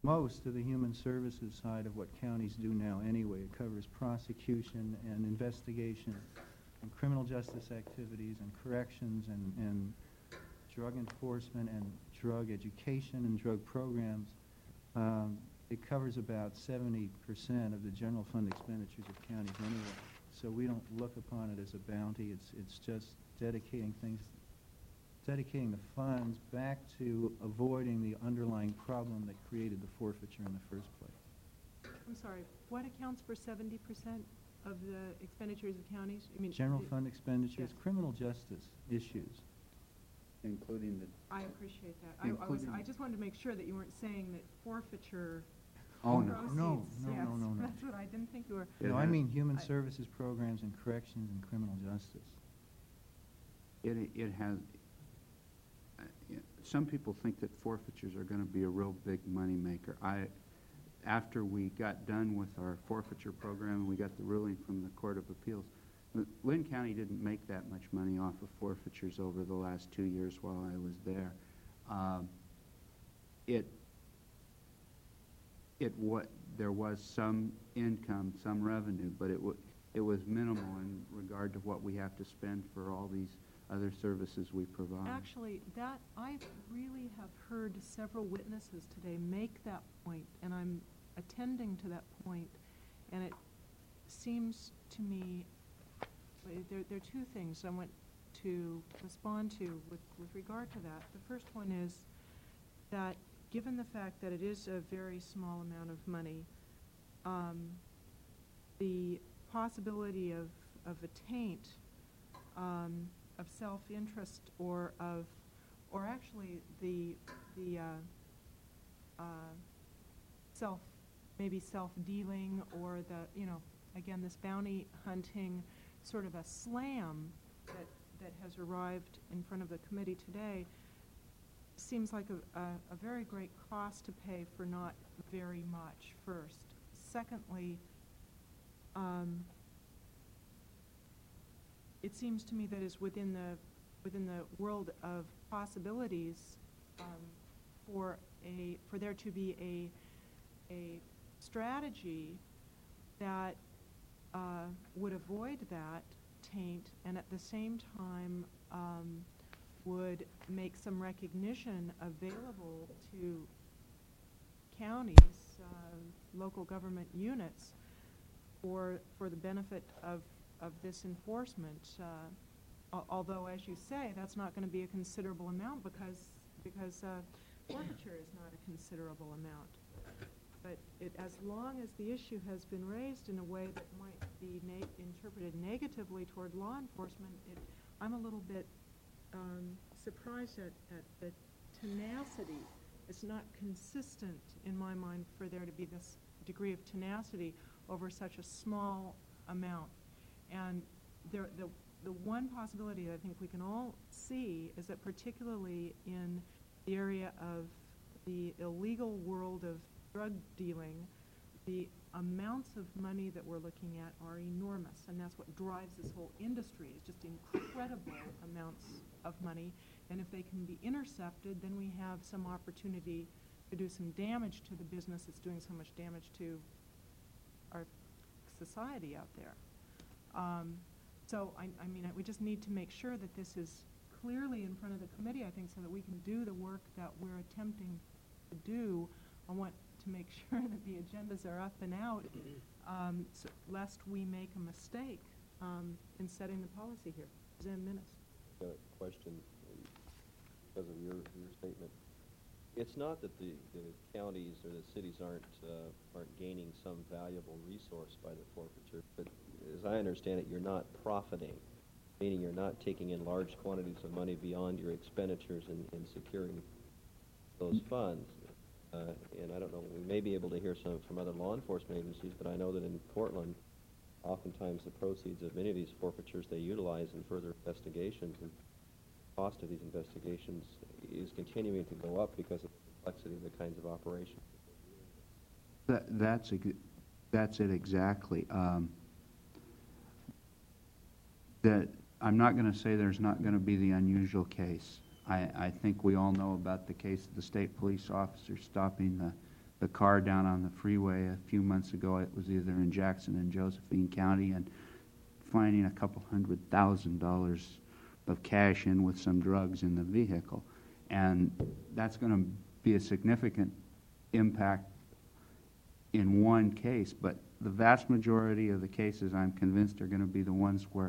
most of the human services side of what counties do now anyway. It covers prosecution and investigation and criminal justice activities and corrections and drug enforcement and drug education and drug programs. It covers about 70% of the general fund expenditures of counties anyway. So we don't look upon it as a bounty. It's just dedicating the funds back to avoiding the underlying problem that created the forfeiture in the first place. I'm sorry, what accounts for 70% of the expenditures of counties? I mean, general fund expenditures, yes. Criminal justice issues. Including the... I appreciate that. I just wanted to make sure that you weren't saying that forfeiture proceeds. No. That's what I didn't think you were. No, I mean human services programs and corrections and criminal justice. It has... some people think that forfeitures are going to be a real big money maker. After we got done with our forfeiture program and we got the ruling from the Court of Appeals, Lynn County didn't make that much money off of forfeitures over the last 2 years while I was there. There was some income, some revenue, but it was minimal in regard to what we have to spend for all these other services we provide. Actually, that I really have heard several witnesses today make that point, and I'm attending to that point, and it seems to me there are two things I want to respond to with regard to that. The first one is that given the fact that it is a very small amount of money, the possibility of a taint of self-interest or actually the self-dealing or again, this bounty hunting sort of a slam that has arrived in front of the committee today seems like a very great cost to pay for not very much, first. Secondly, it seems to me that is within the world of possibilities for there to be a strategy that would avoid that taint and at the same time would make some recognition available to counties, local government units for the benefit of this enforcement. Although, as you say, that's not going to be a considerable amount because forfeiture is not a considerable amount. But as long as the issue has been raised in a way that might be interpreted negatively toward law enforcement, I'm a little bit surprised at the tenacity. It's not consistent in my mind for there to be this degree of tenacity over such a small amount. And the one possibility that I think we can all see is that particularly in the area of the illegal world of drug dealing, the amounts of money that we're looking at are enormous, and that's what drives this whole industry, is just incredible amounts of money. And if they can be intercepted, then we have some opportunity to do some damage to the business that's doing so much damage to our society out there. So, I mean, we just need to make sure that this is clearly in front of the committee, I think, so that we can do the work that we're attempting to do. I want to make sure that the agendas are up and out, lest we make a mistake in setting the policy here. Zen Minnis. A question because of your statement. It's not that the counties or the cities aren't gaining some valuable resource by the forfeiture, but as I understand it, you're not profiting, meaning you're not taking in large quantities of money beyond your expenditures in securing those funds. And I don't know, we may be able to hear some from other law enforcement agencies, but I know that in Portland, oftentimes the proceeds of many of these forfeitures they utilize in further investigations, and the cost of these investigations is continuing to go up because of the complexity of the kinds of operations. That's it exactly. That I'm not going to say there's not going to be the unusual case. I think we all know about the case of the state police officer stopping the car down on the freeway a few months ago. It was either in Jackson and Josephine County, and finding $200,000 of cash in with some drugs in the vehicle. And that's going to be a significant impact in one case, but the vast majority of the cases, I'm convinced, are going to be the ones where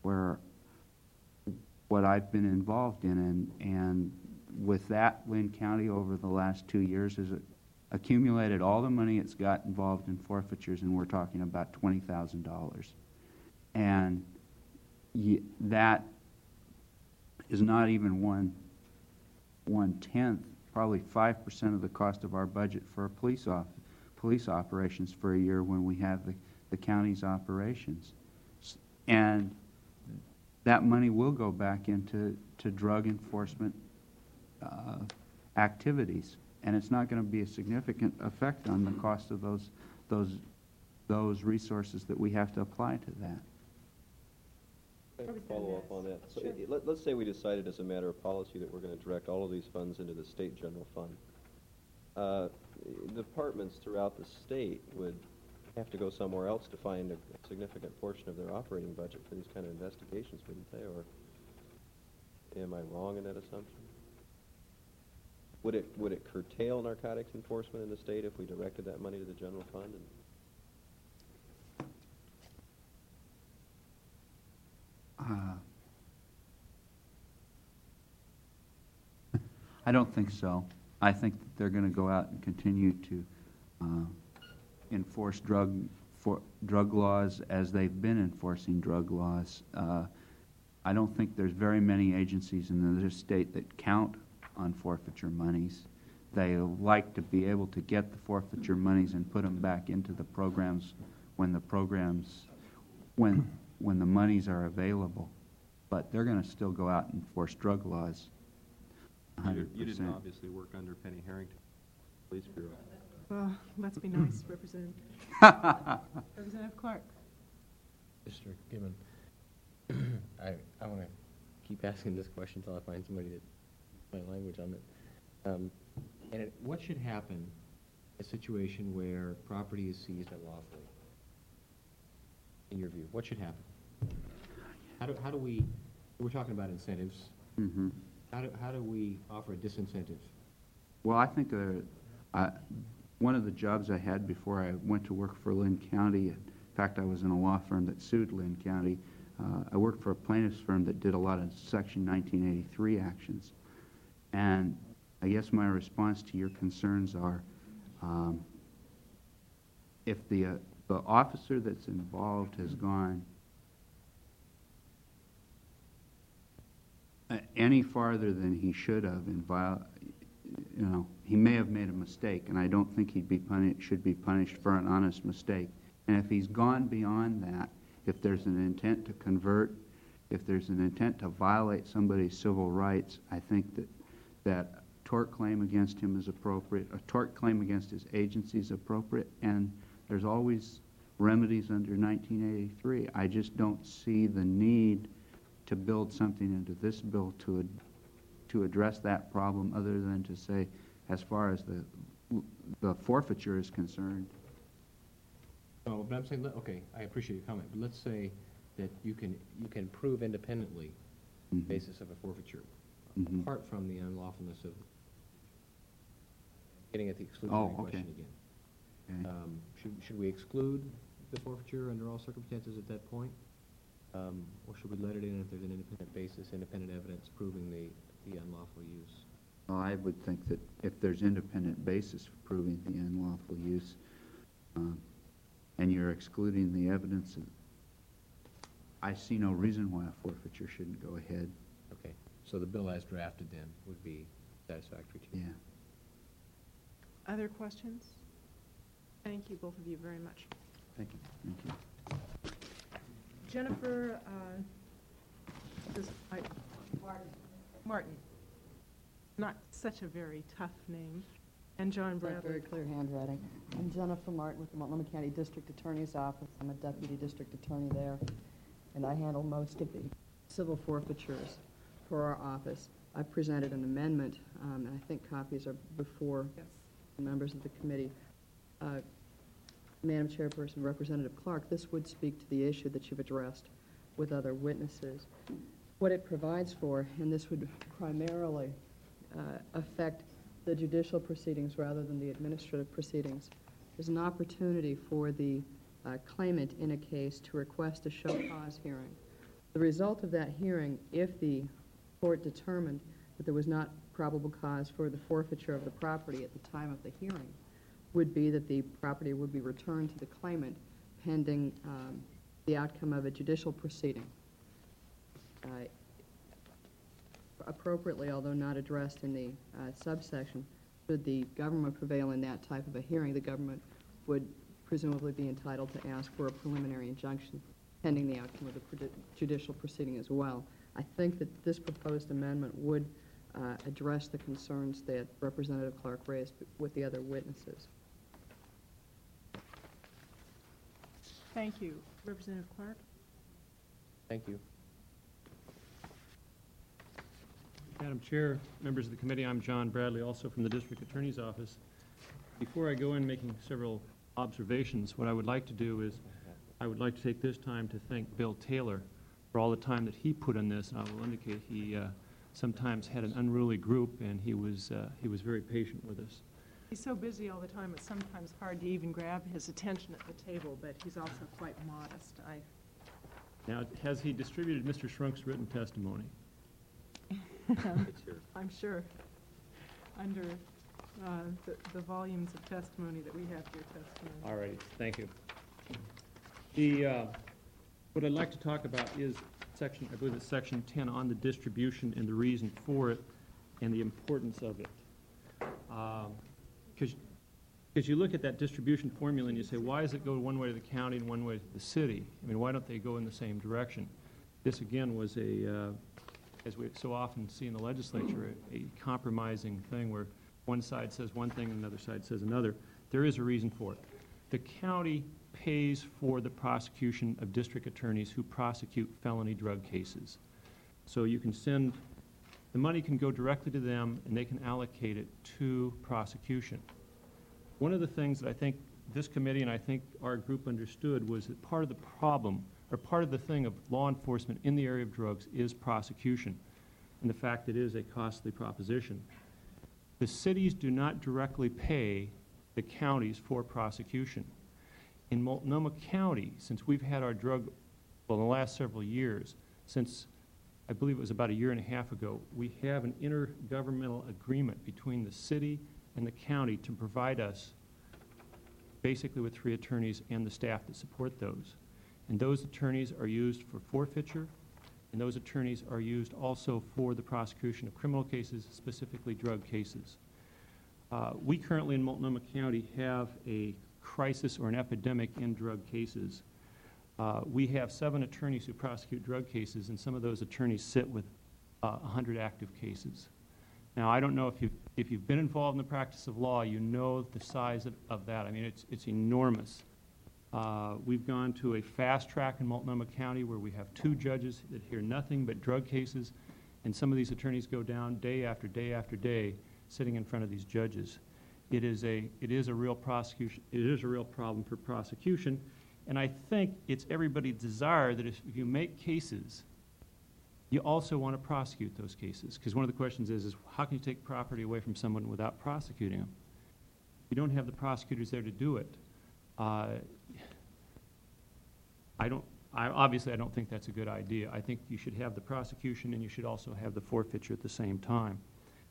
what I've been involved in, and with that, Lynn County over the last 2 years has accumulated all the money it's got involved in forfeitures, and we're talking about $20,000. And that is not even one-tenth, probably 5% of the cost of our budget for police operations for a year when we have the county's operations. And that money will go back into drug enforcement activities, and it's not going to be a significant effect on the cost of those resources that we have to apply to that. Can I follow up on that? So Sure. let's say we decided as a matter of policy that we're going to direct all of these funds into the state general fund. Departments throughout the state would have to go somewhere else to find a significant portion of their operating budget for these kind of investigations, wouldn't they? Or am I wrong in that assumption? Would it curtail narcotics enforcement in the state if we directed that money to the general fund? I don't think so. I think that they're going to go out and continue to enforce drug laws as they've been enforcing drug laws. I don't think there's very many agencies in the state that count on forfeiture monies. They like to be able to get the forfeiture monies and put them back into the programs when the monies are available. But they're going to still go out and enforce drug laws. 100%. You didn't obviously work under Penny Harrington, Police Bureau. Well, let's be nice, Representative. Representative Clark. Mr. Gibbon, I want to keep asking this question until I find somebody that my language on it. What should happen in a situation where property is seized unlawfully? In your view, what should happen? How do we? We're talking about incentives. Mm-hmm. How do we offer a disincentive? Well, I think one of the jobs I had before I went to work for Lynn County, in fact, I was in a law firm that sued Lynn County. I worked for a plaintiff's firm that did a lot of Section 1983 actions. And I guess my response to your concerns are, if the officer that's involved has gone any farther than he should have he may have made a mistake, and I don't think should be punished for an honest mistake. And if he's gone beyond that, if there's an intent to convert, if there's an intent to violate somebody's civil rights, I think that tort claim against him is appropriate, a tort claim against his agency is appropriate, and there's always remedies under 1983. I just don't see the need to build something into this bill to address that problem, other than to say, as far as the forfeiture is concerned. Oh, but I'm saying, okay, I appreciate your comment, but let's say that you can prove independently the basis of a forfeiture, apart from the unlawfulness of getting at the exclusionary question again. Okay. Should we exclude the forfeiture under all circumstances at that point? Or should we let it in if there's an independent basis, independent evidence proving the unlawful use? Well, I would think that if there's independent basis for proving the unlawful use, and you're excluding the evidence, I see no reason why a forfeiture shouldn't go ahead. Okay, so the bill as drafted then would be satisfactory to you? Yeah. Other questions? Thank you, both of you, very much. Thank you. Thank you. Jennifer, Martin. Not such a very tough name. And John It's not very Bradley. clear handwriting. I'm Jennifer Martin with the Multnomah County District Attorney's Office. I'm a deputy district attorney there, and I handle most of the civil forfeitures for our office. I presented an amendment, and I think copies are before Yes. members of the committee. Madam Chairperson, Representative Clark, this would speak to the issue that you've addressed with other witnesses. What it provides for, and this would primarily affect the judicial proceedings rather than the administrative proceedings, is an opportunity for the claimant in a case to request a show cause hearing. The result of that hearing, if the court determined that there was not probable cause for the forfeiture of the property at the time of the hearing, would be that the property would be returned to the claimant pending the outcome of a judicial proceeding. Appropriately, although not addressed in the subsection, should the government prevail in that type of a hearing, the government would presumably be entitled to ask for a preliminary injunction pending the outcome of the judicial proceeding as well. I think that this proposed amendment would address the concerns that Representative Clark raised with the other witnesses. Thank you. Representative Clark? Thank you. Madam Chair, members of the committee, I'm John Bradley, also from the District Attorney's Office. Before I go in making several observations, what I would like to do is I would like to take this time to thank Bill Taylor for all the time that he put in this. And I will indicate he sometimes had an unruly group, and he was very patient with us. He's so busy all the time, it's sometimes hard to even grab his attention at the table, but he's also quite modest. Now, has he distributed Mr. Schrunk's written testimony? It's here. I'm sure, under the volumes of testimony that we have here, testimony. All righty, thank you. What I'd like to talk about is section, I believe it's section 10, on the distribution and the reason for it and the importance of it. Because you look at that distribution formula and you say, why does it go one way to the county and one way to the city? I mean, why don't they go in the same direction? This, again, was as we so often see in the legislature, a compromising thing where one side says one thing and another side says another. There is a reason for it. The county pays for the prosecution of district attorneys who prosecute felony drug cases. So you can send, the money can go directly to them and they can allocate it to prosecution. One of the things that I think this committee and I think our group understood was that part of the problem, or part of the thing of law enforcement in the area of drugs, is prosecution, and the fact that it is a costly proposition. The cities do not directly pay the counties for prosecution. In Multnomah County, since we've had our drug, well, in the last several years, since I believe it was about a year and a half ago, we have an intergovernmental agreement between the city and the county to provide us basically with 3 attorneys and the staff that support those. And those attorneys are used for forfeiture, and those attorneys are used also for the prosecution of criminal cases, specifically drug cases. We currently in Multnomah County have a crisis or an epidemic in drug cases. We have 7 attorneys who prosecute drug cases, and some of those attorneys sit with 100 active cases. Now, I don't know if you've been involved in the practice of law, you know the size of that. I mean, it's enormous. We've gone to a fast track in Multnomah County where we have 2 judges that hear nothing but drug cases, and some of these attorneys go down day after day after day sitting in front of these judges. It is a real prosecution. It is a real problem for prosecution, and I think it's everybody's desire that if you make cases, you also want to prosecute those cases. Because one of the questions is how can you take property away from someone without prosecuting them? You don't have the prosecutors there to do it. Obviously, I don't think that's a good idea. I think you should have the prosecution and you should also have the forfeiture at the same time.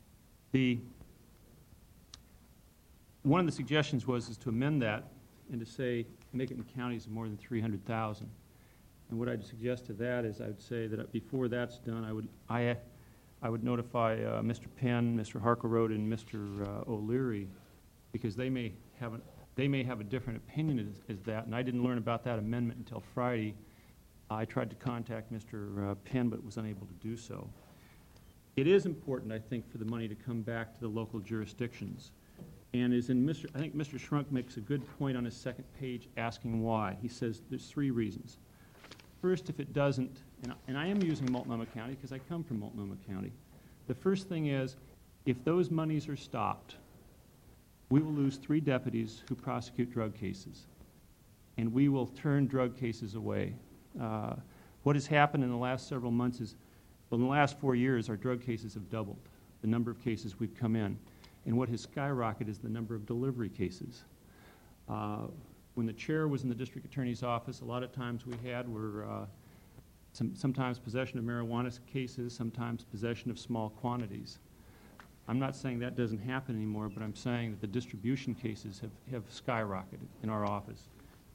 One of the suggestions is to amend that and to say, make it in counties of more than 300,000. And what I'd suggest to that is I would say that before that's done, I would notify Mr. Penn, Mr. Harkleroad, and Mr. O'Leary, because they may have a different opinion as that, and I didn't learn about that amendment until Friday. I tried to contact Mr. Penn, but was unable to do so. It is important, I think, for the money to come back to the local jurisdictions. And I think Mr. Schrunk makes a good point on his second page asking why. He says there's 3 reasons. First, if it doesn't, and I am using Multnomah County because I come from Multnomah County, the first thing is if those monies are stopped, we will lose 3 deputies who prosecute drug cases, and we will turn drug cases away. What has happened in the last several months is, well, in the last 4 years, our drug cases have doubled, the number of cases we've come in. And what has skyrocketed is the number of delivery cases. When the chair was in the district attorney's office, a lot of times we had were sometimes possession of marijuana cases, sometimes possession of small quantities. I'm not saying that doesn't happen anymore, but I'm saying that the distribution cases have skyrocketed in our office.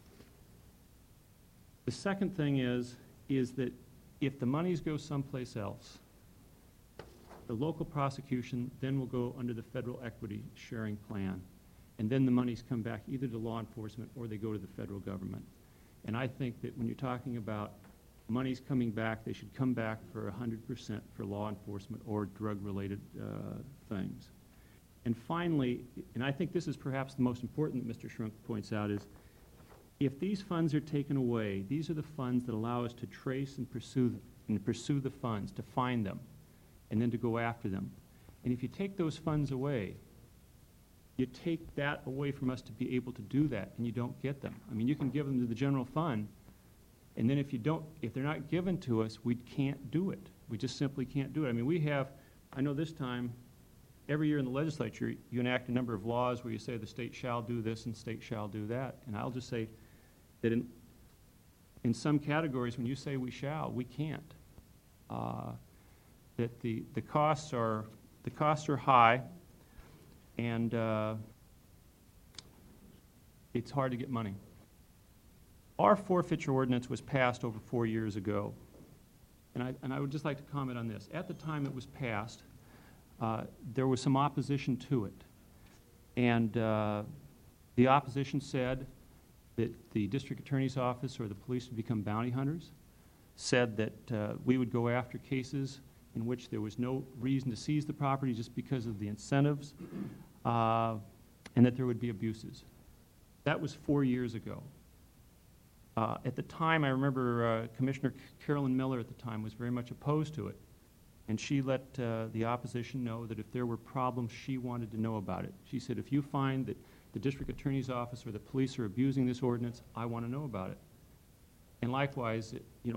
The second thing is that if the monies go someplace else, the local prosecution then will go under the federal equity sharing plan, and then the monies come back either to law enforcement or they go to the federal government. And I think that when you're talking about monies coming back, they should come back for 100% for law enforcement or drug-related things. And finally, and I think this is perhaps the most important that Mr. Shrunk points out, is if these funds are taken away, these are the funds that allow us to trace and pursue the funds, to find them, and then to go after them. And if you take those funds away, you take that away from us to be able to do that, and you don't get them. I mean, you can give them to the general fund, and then if they're not given to us, we can't do it. We just simply can't do it. I mean, I know this time, every year in the legislature, you enact a number of laws where you say the state shall do this and state shall do that. And I'll just say that in some categories, when you say we shall, we can't. That the costs are high, and it's hard to get money. Our forfeiture ordinance was passed over 4 years ago, and I would just like to comment on this. At the time it was passed, there was some opposition to it, and the opposition said that the district attorney's office or the police would become bounty hunters, said that we would go after cases in which there was no reason to seize the property just because of the incentives, and that there would be abuses. That was 4 years ago. At the time, I remember Commissioner Carolyn Miller at the time was very much opposed to it, and she let the opposition know that if there were problems, she wanted to know about it. She said, if you find that the district attorney's office or the police are abusing this ordinance, I want to know about it. And likewise,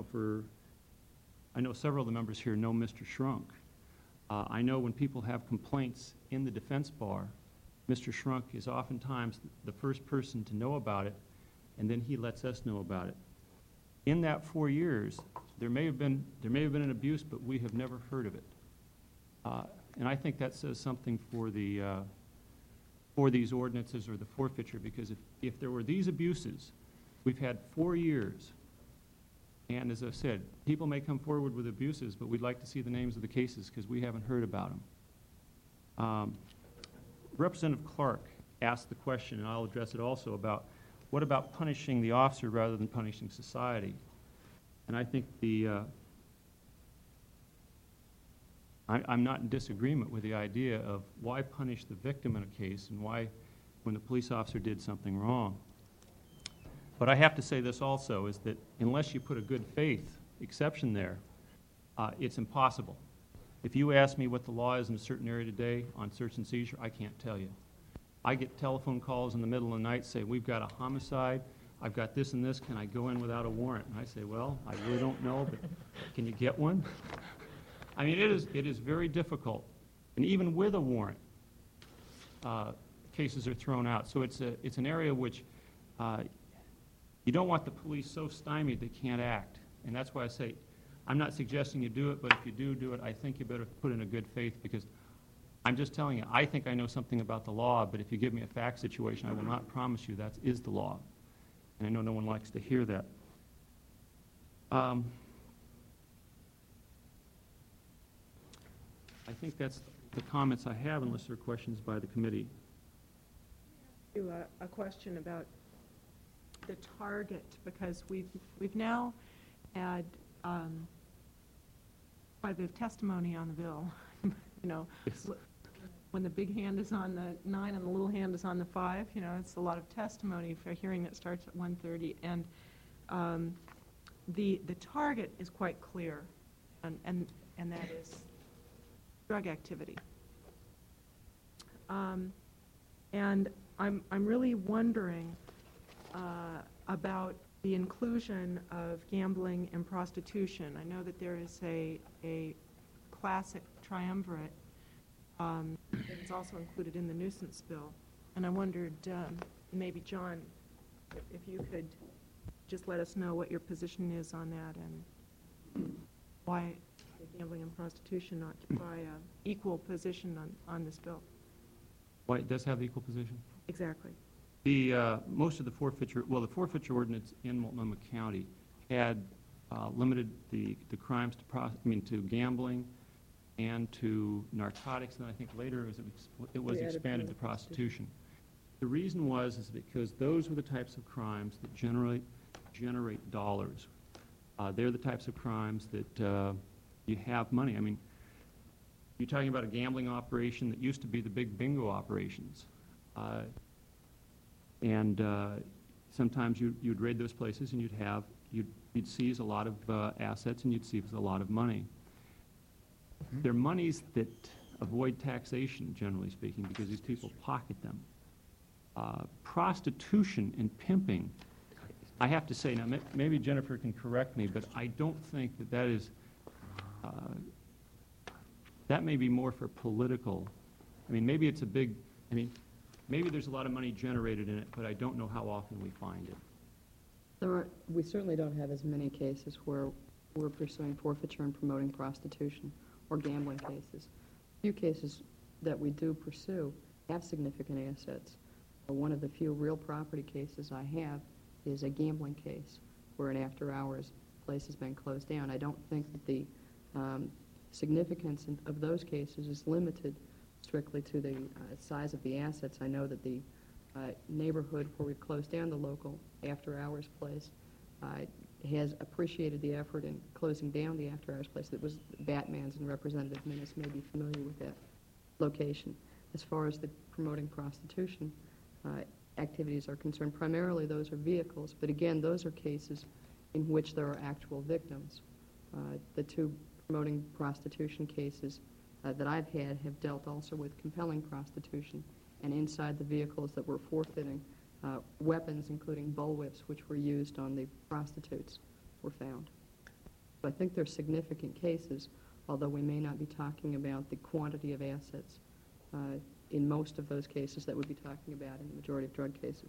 I know several of the members here know Mr. Shrunk. I know when people have complaints in the defense bar, Mr. Shrunk is oftentimes the first person to know about it, and then he lets us know about it. In that 4 years, there may have been an abuse, but we have never heard of it. And I think that says something for these ordinances or the forfeiture, because if there were these abuses, we've had 4 years. And as I said, people may come forward with abuses, but we'd like to see the names of the cases because we haven't heard about them. Representative Clark asked the question, and I'll address it also, about what about punishing the officer rather than punishing society? And I think I'm not in disagreement with the idea of why punish the victim in a case and why when the police officer did something wrong. But I have to say this also, is that unless you put a good faith exception there, it's impossible. If you ask me what the law is in a certain area today on search and seizure, I can't tell you. I get telephone calls in the middle of the night saying, we've got a homicide, I've got this and this, can I go in without a warrant? And I say, well, I really don't know, but can you get one? I mean, it is very difficult. And even with a warrant, cases are thrown out. So it's an area which you don't want the police so stymied they can't act. And that's why I say, I'm not suggesting you do it, but if you do it, I think you better put in a good faith, because I'm just telling you, I think I know something about the law, but if you give me a fact situation, I will not promise you that is the law. And I know no one likes to hear that. I think that's the comments I have, unless there are questions by the committee. A question about the target, because we've now had quite a bit of testimony on the bill. Yes. When the big hand is on the 9 and the little hand is on the 5, it's a lot of testimony for a hearing that starts at 1:30, and the target is quite clear, and that is drug activity. And I'm really wondering about the inclusion of gambling and prostitution. I know that there is a classic triumvirate that is also included in the nuisance bill. And I wondered, maybe John, if you could just let us know what your position is on that and why gambling and prostitution occupy an equal position on this bill. Why it does have the equal position? Exactly. The, most of the forfeiture ordinance in Multnomah County had limited the crimes to gambling and to narcotics, and I think later it was We added expanded to criminal prostitution. The reason is because those were the types of crimes that generate dollars. They're the types of crimes that you have money. I mean, you're talking about a gambling operation that used to be the big bingo operations. Sometimes you'd raid those places and you'd seize a lot of assets and you'd seize a lot of money. They're monies that avoid taxation, generally speaking, because these people pocket them. Prostitution and pimping, I have to say, now maybe Jennifer can correct me, but I don't think that is, that may be more for political. I mean, maybe it's maybe there's a lot of money generated in it, but I don't know how often we find it. We certainly don't have as many cases where we're pursuing forfeiture and promoting prostitution or gambling cases. A few cases that we do pursue have significant assets. One of the few real property cases I have is a gambling case where an after-hours place has been closed down. I don't think that the significance of those cases is limited strictly to the size of the assets. I know that the neighborhood where we've closed down the local after-hours place has appreciated the effort in closing down the after-hours place. That was Batman's, and Representative Minnis may be familiar with that location. As far as the promoting prostitution activities are concerned, primarily those are vehicles, but again, those are cases in which there are actual victims. The two promoting prostitution cases that I've had have dealt also with compelling prostitution, and inside the vehicles that were forfeiting, weapons, including bullwhips, which were used on the prostitutes, were found. So I think they're significant cases, although we may not be talking about the quantity of assets in most of those cases that we'd be talking about in the majority of drug cases.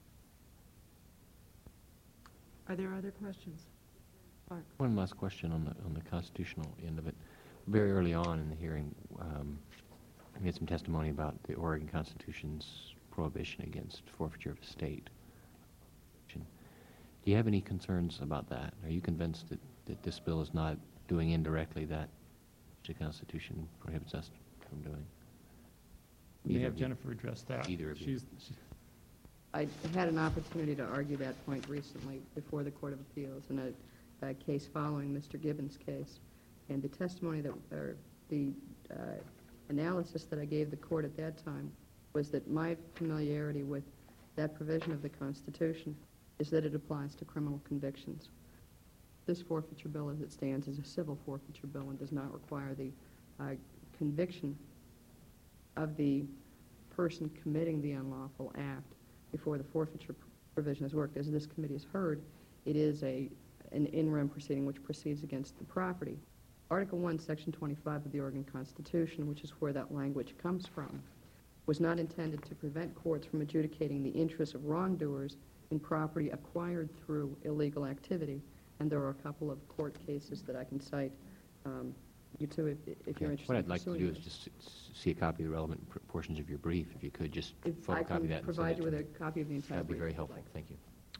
Are there other questions? Clark? One last question on the constitutional end of it. Very early on in the hearing, we had some testimony about the Oregon Constitution's prohibition against forfeiture of estate. Do you have any concerns about that? Are you convinced that this bill is not doing indirectly that the Constitution prohibits us from doing? We Either have of you. Jennifer address that. Either of you. I had an opportunity to argue that point recently before the Court of Appeals in a case following Mr. Gibbons' case. And the testimony or the analysis that I gave the court at that time was that my familiarity with that provision of the Constitution is that it applies to criminal convictions. This forfeiture bill as it stands is a civil forfeiture bill and does not require the conviction of the person committing the unlawful act before the forfeiture provision has worked. As this committee has heard, it is an in-rem proceeding which proceeds against the property. Article 1, Section 25 of the Oregon Constitution, which is where that language comes from, was not intended to prevent courts from adjudicating the interests of wrongdoers in property acquired through illegal activity. And there are a couple of court cases that I can cite. You two, if you're interested. What I'd like to do is pursuing just see a copy of the relevant portions of your brief. If you could just this. If I photocopy that can and send provide it you to with me. a copy of the entire That'd be brief, very if you'd helpful. like. Thank you.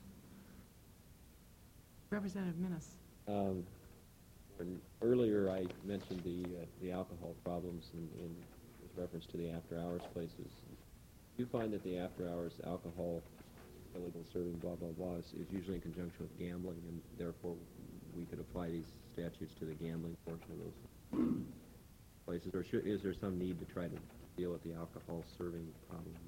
Representative Minnis. Earlier, I mentioned the alcohol problems with reference to the after-hours places. Do you find that the after-hours alcohol, illegal serving, blah, blah, blah, is usually in conjunction with gambling, and therefore we could apply these statutes to the gambling portion of those places? Or is there some need to try to deal with the alcohol serving problems?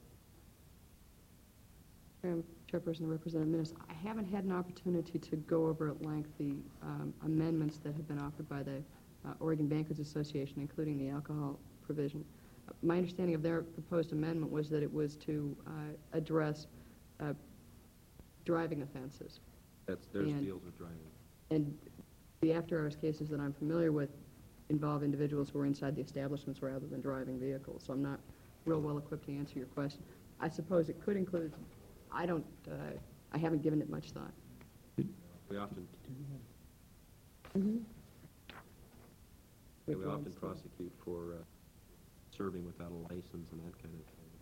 Chairperson and Representative Minnis, I haven't had an opportunity to go over at length the amendments that have been offered by the Oregon Bankers Association, including the alcohol provision. my understanding of their proposed amendment was that it was to address driving offenses. There's And- deals with driving. And the after-hours cases that I'm familiar with involve individuals who are inside the establishments rather than driving vehicles, so I'm not real well equipped to answer your question. I suppose it could include, I haven't given it much thought. We often, Mm-hmm. we often prosecute for serving without a license and that kind of thing.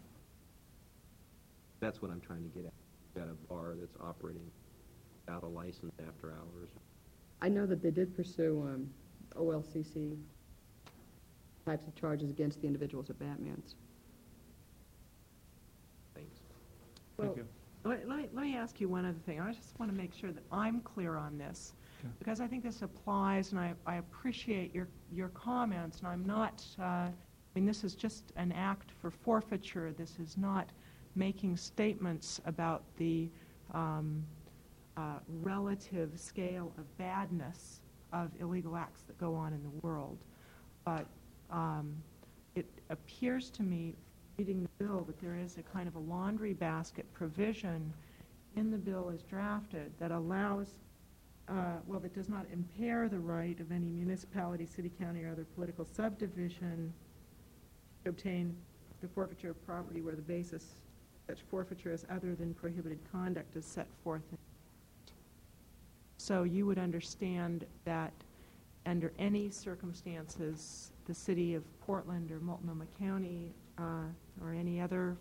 That's what I'm trying to get at. Got a bar that's operating without a license after hours. I know that they did pursue OLCC types of charges against the individuals at Batman's. Thanks. Thank you. Let me ask you one other thing. I just want to make sure that I'm clear on this, Okay. because I think this applies, and I appreciate your comments, and I'm not, this is just an act for forfeiture. This is not making statements about the relative scale of badness of illegal acts that go on in the world. But it appears to me, reading the bill, that there is a kind of a laundry basket provision in the bill as drafted that allows, that does not impair the right of any municipality, city, county, or other political subdivision to obtain the forfeiture of property where the basis such forfeiture is other than prohibited conduct is set forth. So you would understand that under any circumstances, the city of Portland or Multnomah County or any other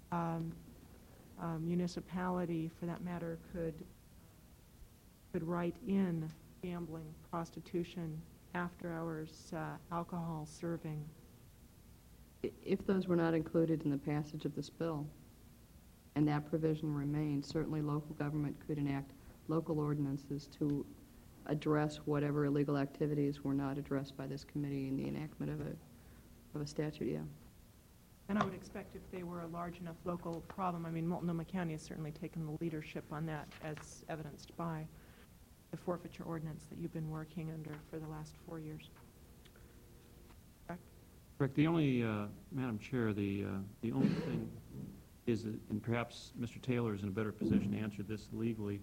municipality, for that matter, could write in gambling, prostitution, after-hours alcohol serving. If those were not included in the passage of this bill, and that provision remains, certainly local government could enact local ordinances to address whatever illegal activities were not addressed by this committee in the enactment of a statute, yeah. And I would expect if they were a large enough local problem, Multnomah County has certainly taken the leadership on that, as evidenced by the forfeiture ordinance that you've been working under for the last 4 years. Correct? Correct. The only, Madam Chair, the only thing is that, and perhaps Mr. Taylor is in a better position to answer this legally,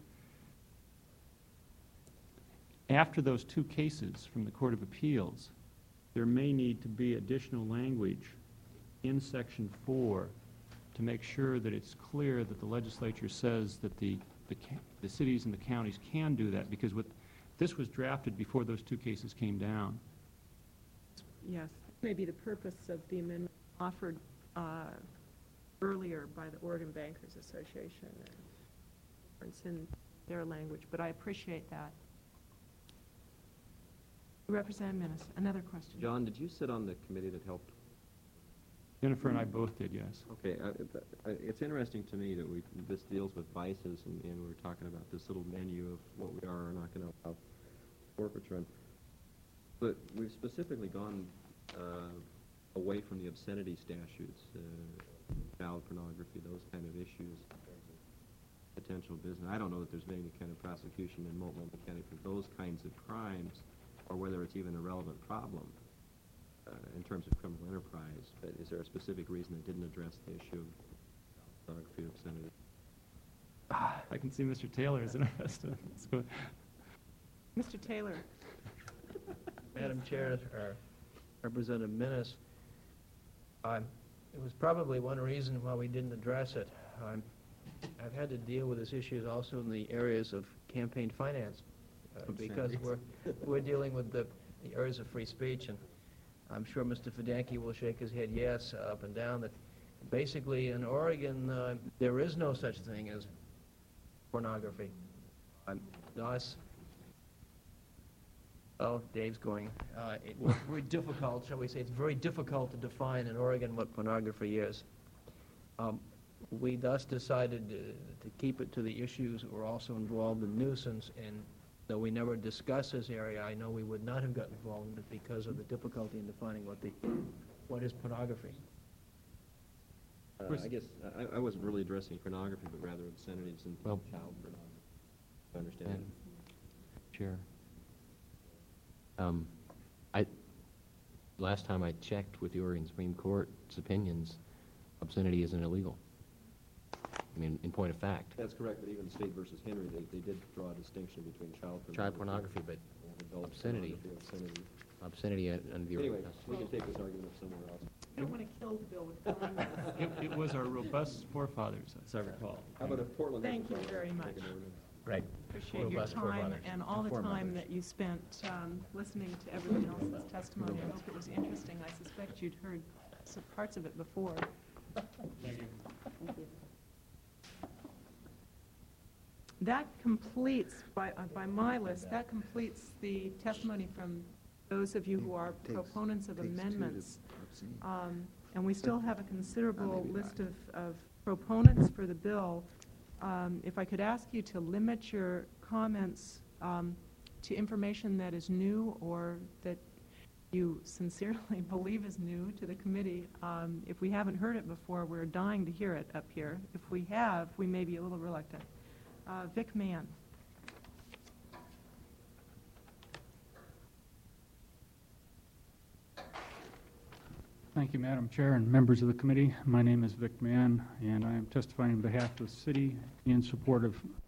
after those 2 cases from the Court of Appeals, there may need to be additional language in Section 4 to make sure that it's clear that the legislature says that the cities and the counties can do that, because this was drafted before those 2 cases came down. Yes. Maybe the purpose of the amendment offered earlier by the Oregon Bankers Association, and it's in their language, but I appreciate that. Representative Minnis, another question. John, did you sit on the committee that helped? Jennifer and I both did, yes. Okay, it's interesting to me that this deals with vices, and we're talking about this little menu of what we are or not going to allow forfeiture. But we've specifically gone away from the obscenity statutes, child pornography, those kind of issues, potential business. I don't know that there's been any kind of prosecution in Multnomah County for those kinds of crimes, or whether it's even a relevant problem in terms of criminal enterprise. But is there a specific reason it didn't address the issue of pornography or obscenity? I can see Mr. Taylor is interested. Let's go. Mr. Taylor. Madam Chair, Representative Minnis, it was probably one reason why we didn't address it. I've had to deal with this issue also in the areas of campaign finance, because we're dealing with the areas of free speech, and I'm sure Mr. Fidanki will shake his head yes up and down that basically in Oregon there is no such thing as pornography. Dave's going. It's very difficult, shall we say, it's very difficult to define in Oregon what pornography is. We thus decided to keep it to the issues that were also involved in nuisance, and though we never discussed this area, I know we would not have gotten involved in it because of the difficulty in defining what is pornography. I guess I wasn't really addressing pornography, but rather obscenities and Well, child pornography. I understand. Chair. last time I checked with the Oregon Supreme Court's opinions, obscenity isn't illegal. I mean, in point of fact. That's correct, but even State versus Henry, they did draw a distinction between child Pornography, but and adult obscenity. pornography, obscenity under the Anyway, Oregon Constitution. we can take this argument somewhere else. I don't want to kill the bill with calling this. It was our robust forefathers, as I recall. How about if Portland? has a Thank you problem, very take much. it over to- Right. Appreciate your Robust time forefathers. and all the Foremothers. time that you spent listening to everyone else's testimony. I hope it was interesting. I suspect you'd heard some parts of it before. That completes, by my list, that completes the testimony from those of you who are proponents of amendments. And we still have a considerable list of proponents for the bill. If I could ask you to limit your comments to information that is new or that you sincerely believe is new to the committee. If we haven't heard it before, we're dying to hear it up here. If we have, we may be a little reluctant. Vic Mann. Thank you, Madam Chair and members of the committee. My name is Vic Mann, and I am testifying on behalf of the city in support of